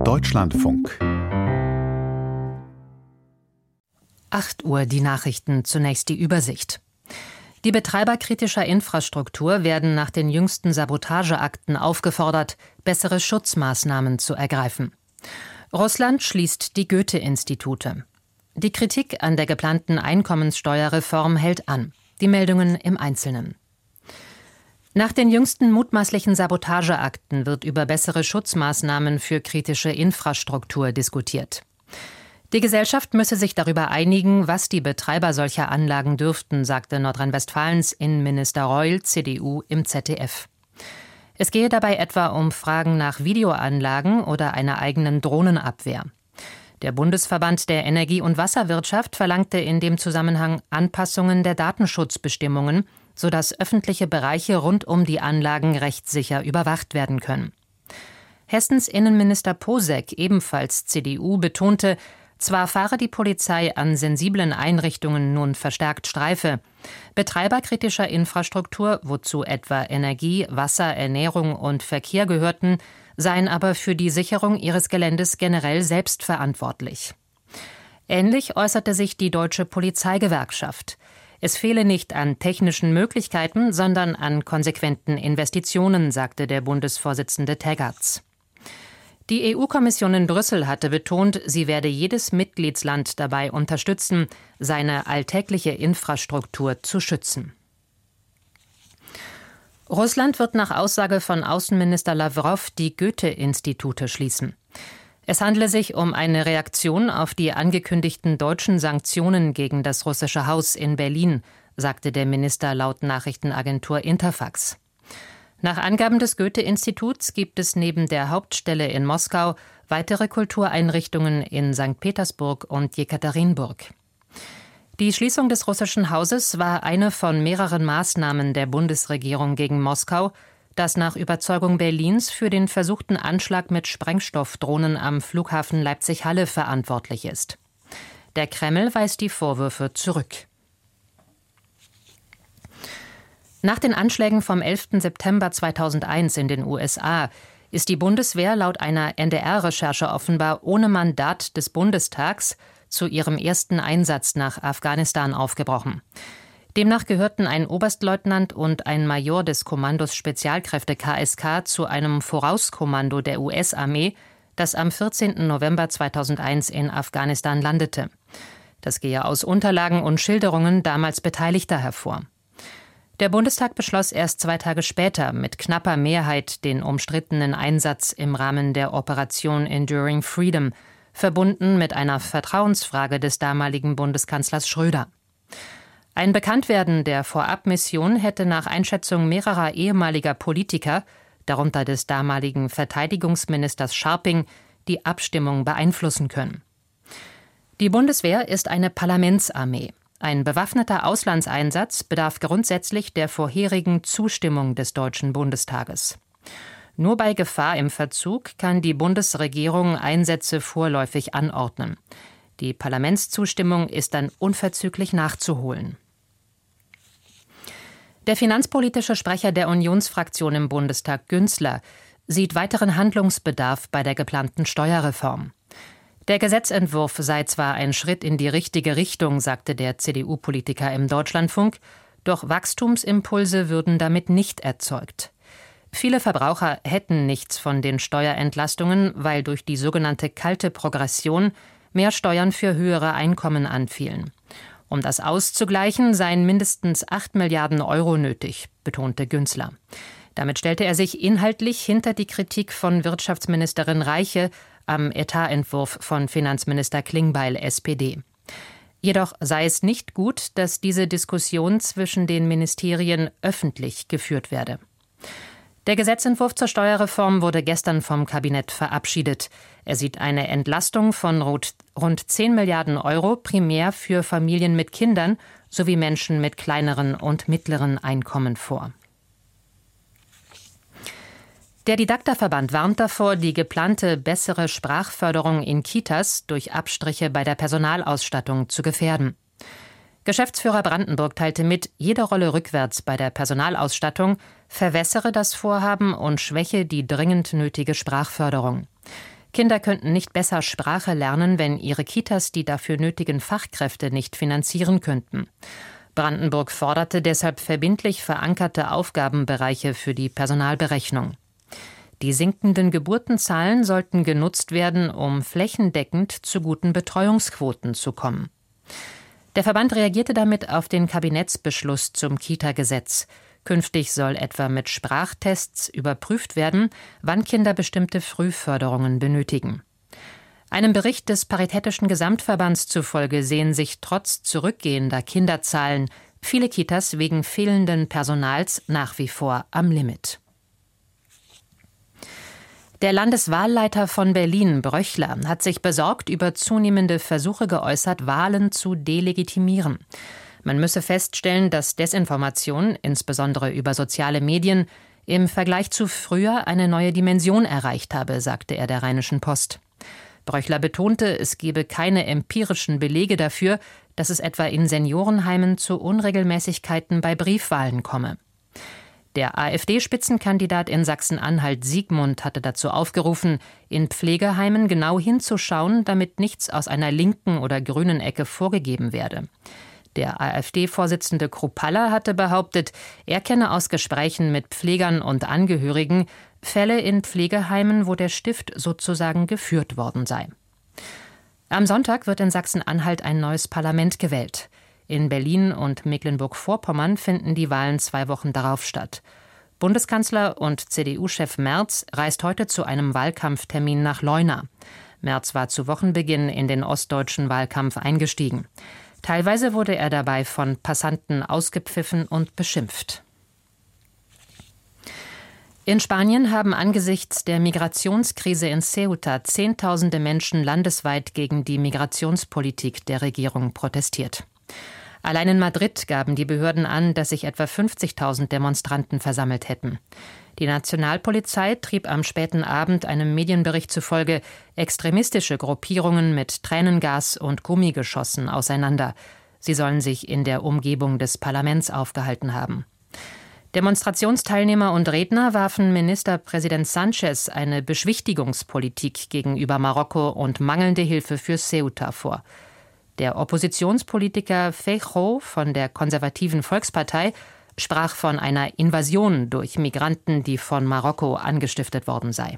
Deutschlandfunk. 8 Uhr die Nachrichten, zunächst die Übersicht. Die Betreiber kritischer Infrastruktur werden nach den jüngsten Sabotageakten aufgefordert, bessere Schutzmaßnahmen zu ergreifen. Russland schließt die Goethe-Institute. Die Kritik an der geplanten Einkommenssteuerreform hält an. Die Meldungen im Einzelnen. Nach den jüngsten mutmaßlichen Sabotageakten wird über bessere Schutzmaßnahmen für kritische Infrastruktur diskutiert. Die Gesellschaft müsse sich darüber einigen, was die Betreiber solcher Anlagen dürften, sagte Nordrhein-Westfalens Innenminister Reul, CDU, im ZDF. Es gehe dabei etwa um Fragen nach Videoanlagen oder einer eigenen Drohnenabwehr. Der Bundesverband der Energie- und Wasserwirtschaft verlangte in dem Zusammenhang Anpassungen der Datenschutzbestimmungen, sodass öffentliche Bereiche rund um die Anlagen rechtssicher überwacht werden können. Hessens Innenminister Posek, ebenfalls CDU, betonte, zwar fahre die Polizei an sensiblen Einrichtungen nun verstärkt Streife. Betreiber kritischer Infrastruktur, wozu etwa Energie, Wasser, Ernährung und Verkehr gehörten, seien aber für die Sicherung ihres Geländes generell selbst verantwortlich. Ähnlich äußerte sich die Deutsche Polizeigewerkschaft. Es fehle nicht an technischen Möglichkeiten, sondern an konsequenten Investitionen, sagte der Bundesvorsitzende Teggerts. Die EU-Kommission in Brüssel hatte betont, sie werde jedes Mitgliedsland dabei unterstützen, seine alltägliche Infrastruktur zu schützen. Russland wird nach Aussage von Außenminister Lawrow die Goethe-Institute schließen. Es handle sich um eine Reaktion auf die angekündigten deutschen Sanktionen gegen das russische Haus in Berlin, sagte der Minister laut Nachrichtenagentur Interfax. Nach Angaben des Goethe-Instituts gibt es neben der Hauptstelle in Moskau weitere Kultureinrichtungen in St. Petersburg und Jekaterinburg. Die Schließung des russischen Hauses war eine von mehreren Maßnahmen der Bundesregierung gegen Moskau, das nach Überzeugung Berlins für den versuchten Anschlag mit Sprengstoffdrohnen am Flughafen Leipzig-Halle verantwortlich ist. Der Kreml weist die Vorwürfe zurück. Nach den Anschlägen vom 11. September 2001 in den USA ist die Bundeswehr laut einer NDR-Recherche offenbar ohne Mandat des Bundestags zu ihrem ersten Einsatz nach Afghanistan aufgebrochen. Demnach gehörten ein Oberstleutnant und ein Major des Kommandos Spezialkräfte KSK zu einem Vorauskommando der US-Armee, das am 14. November 2001 in Afghanistan landete. Das gehe aus Unterlagen und Schilderungen damals Beteiligter hervor. Der Bundestag beschloss erst 2 Tage später mit knapper Mehrheit den umstrittenen Einsatz im Rahmen der Operation Enduring Freedom, verbunden mit einer Vertrauensfrage des damaligen Bundeskanzlers Schröder. Ein Bekanntwerden der Vorabmission hätte nach Einschätzung mehrerer ehemaliger Politiker, darunter des damaligen Verteidigungsministers Scharping, die Abstimmung beeinflussen können. Die Bundeswehr ist eine Parlamentsarmee. Ein bewaffneter Auslandseinsatz bedarf grundsätzlich der vorherigen Zustimmung des Deutschen Bundestages. Nur bei Gefahr im Verzug kann die Bundesregierung Einsätze vorläufig anordnen. Die Parlamentszustimmung ist dann unverzüglich nachzuholen. Der finanzpolitische Sprecher der Unionsfraktion im Bundestag, Günzler, sieht weiteren Handlungsbedarf bei der geplanten Steuerreform. Der Gesetzentwurf sei zwar ein Schritt in die richtige Richtung, sagte der CDU-Politiker im Deutschlandfunk, doch Wachstumsimpulse würden damit nicht erzeugt. Viele Verbraucher hätten nichts von den Steuerentlastungen, weil durch die sogenannte kalte Progression mehr Steuern für höhere Einkommen anfielen. Um das auszugleichen, seien mindestens 8 Milliarden Euro nötig, betonte Günzler. Damit stellte er sich inhaltlich hinter die Kritik von Wirtschaftsministerin Reiche am Etatentwurf von Finanzminister Klingbeil, SPD. Jedoch sei es nicht gut, dass diese Diskussion zwischen den Ministerien öffentlich geführt werde. Der Gesetzentwurf zur Steuerreform wurde gestern vom Kabinett verabschiedet. Er sieht eine Entlastung von rund 10 Milliarden Euro primär für Familien mit Kindern sowie Menschen mit kleineren und mittleren Einkommen vor. Der Didakterverband warnt davor, die geplante bessere Sprachförderung in Kitas durch Abstriche bei der Personalausstattung zu gefährden. Geschäftsführer Brandenburg teilte mit, jede Rolle rückwärts bei der Personalausstattung verwässere das Vorhaben und schwäche die dringend nötige Sprachförderung. Kinder könnten nicht besser Sprache lernen, wenn ihre Kitas die dafür nötigen Fachkräfte nicht finanzieren könnten. Brandenburg forderte deshalb verbindlich verankerte Aufgabenbereiche für die Personalberechnung. Die sinkenden Geburtenzahlen sollten genutzt werden, um flächendeckend zu guten Betreuungsquoten zu kommen. Der Verband reagierte damit auf den Kabinettsbeschluss zum Kita-Gesetz. Künftig soll etwa mit Sprachtests überprüft werden, wann Kinder bestimmte Frühförderungen benötigen. Einem Bericht des Paritätischen Gesamtverbands zufolge sehen sich trotz zurückgehender Kinderzahlen viele Kitas wegen fehlenden Personals nach wie vor am Limit. Der Landeswahlleiter von Berlin, Bröchler, hat sich besorgt über zunehmende Versuche geäußert, Wahlen zu delegitimieren. Man müsse feststellen, dass Desinformation, insbesondere über soziale Medien, im Vergleich zu früher eine neue Dimension erreicht habe, sagte er der Rheinischen Post. Bröchler betonte, es gebe keine empirischen Belege dafür, dass es etwa in Seniorenheimen zu Unregelmäßigkeiten bei Briefwahlen komme. Der AfD-Spitzenkandidat in Sachsen-Anhalt Siegmund hatte dazu aufgerufen, in Pflegeheimen genau hinzuschauen, damit nichts aus einer linken oder grünen Ecke vorgegeben werde. Der AfD-Vorsitzende Kruppalla hatte behauptet, er kenne aus Gesprächen mit Pflegern und Angehörigen Fälle in Pflegeheimen, wo der Stift sozusagen geführt worden sei. Am Sonntag wird in Sachsen-Anhalt ein neues Parlament gewählt. In Berlin und Mecklenburg-Vorpommern finden die Wahlen 2 Wochen darauf statt. Bundeskanzler und CDU-Chef Merz reist heute zu einem Wahlkampftermin nach Leuna. Merz war zu Wochenbeginn in den ostdeutschen Wahlkampf eingestiegen. Teilweise wurde er dabei von Passanten ausgepfiffen und beschimpft. In Spanien haben angesichts der Migrationskrise in Ceuta Zehntausende Menschen landesweit gegen die Migrationspolitik der Regierung protestiert. Allein in Madrid gaben die Behörden an, dass sich etwa 50.000 Demonstranten versammelt hätten. Die Nationalpolizei trieb am späten Abend einem Medienbericht zufolge extremistische Gruppierungen mit Tränengas und Gummigeschossen auseinander. Sie sollen sich in der Umgebung des Parlaments aufgehalten haben. Demonstrationsteilnehmer und Redner warfen Ministerpräsident Sánchez eine Beschwichtigungspolitik gegenüber Marokko und mangelnde Hilfe für Ceuta vor. Der Oppositionspolitiker Feijóo von der konservativen Volkspartei sprach von einer Invasion durch Migranten, die von Marokko angestiftet worden sei.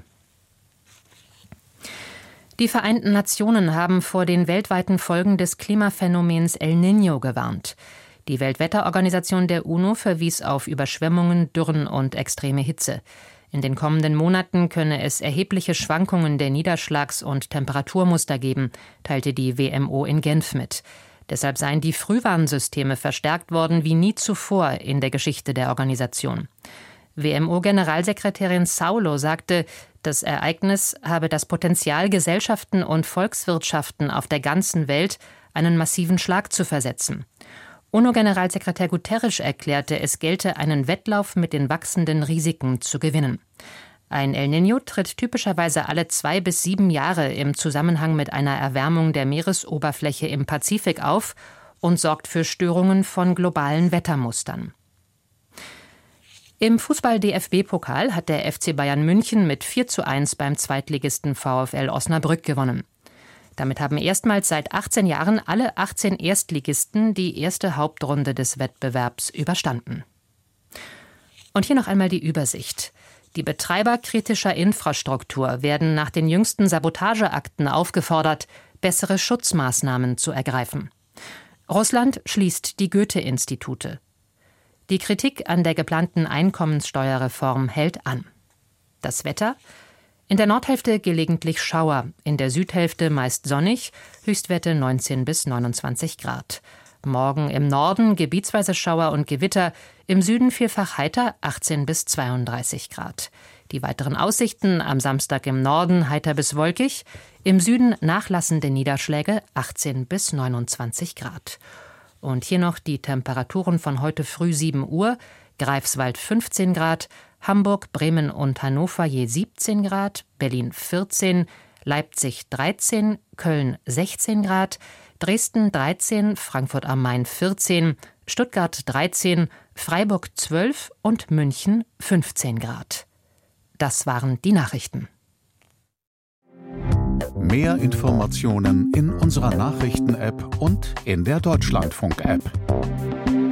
Die Vereinten Nationen haben vor den weltweiten Folgen des Klimaphänomens El Niño gewarnt. Die Weltwetterorganisation der UNO verwies auf Überschwemmungen, Dürren und extreme Hitze. In den kommenden Monaten könne es erhebliche Schwankungen der Niederschlags- und Temperaturmuster geben, teilte die WMO in Genf mit. Deshalb seien die Frühwarnsysteme verstärkt worden wie nie zuvor in der Geschichte der Organisation. WMO-Generalsekretärin Saulo sagte, das Ereignis habe das Potenzial, Gesellschaften und Volkswirtschaften auf der ganzen Welt einen massiven Schlag zu versetzen. UNO-Generalsekretär Guterres erklärte, es gelte einen Wettlauf mit den wachsenden Risiken zu gewinnen. Ein El Niño tritt typischerweise alle 2 bis 7 Jahre im Zusammenhang mit einer Erwärmung der Meeresoberfläche im Pazifik auf und sorgt für Störungen von globalen Wettermustern. Im Fußball-DFB-Pokal hat der FC Bayern München mit 4:1 beim Zweitligisten VfL Osnabrück gewonnen. Damit haben erstmals seit 18 Jahren alle 18 Erstligisten die erste Hauptrunde des Wettbewerbs überstanden. Und hier noch einmal die Übersicht. Die Betreiber kritischer Infrastruktur werden nach den jüngsten Sabotageakten aufgefordert, bessere Schutzmaßnahmen zu ergreifen. Russland schließt die Goethe-Institute. Die Kritik an der geplanten Einkommenssteuerreform hält an. Das Wetter: in der Nordhälfte gelegentlich Schauer, in der Südhälfte meist sonnig, Höchstwerte 19 bis 29 Grad. Morgen im Norden gebietsweise Schauer und Gewitter, im Süden vielfach heiter 18 bis 32 Grad. Die weiteren Aussichten: am Samstag im Norden heiter bis wolkig, im Süden nachlassende Niederschläge 18 bis 29 Grad. Und hier noch die Temperaturen von heute früh 7 Uhr, Greifswald 15 Grad, Hamburg, Bremen und Hannover je 17 Grad, Berlin 14, Leipzig 13, Köln 16 Grad, Dresden 13, Frankfurt am Main 14, Stuttgart 13, Freiburg 12 und München 15 Grad. Das waren die Nachrichten. Mehr Informationen in unserer Nachrichten-App und in der Deutschlandfunk-App.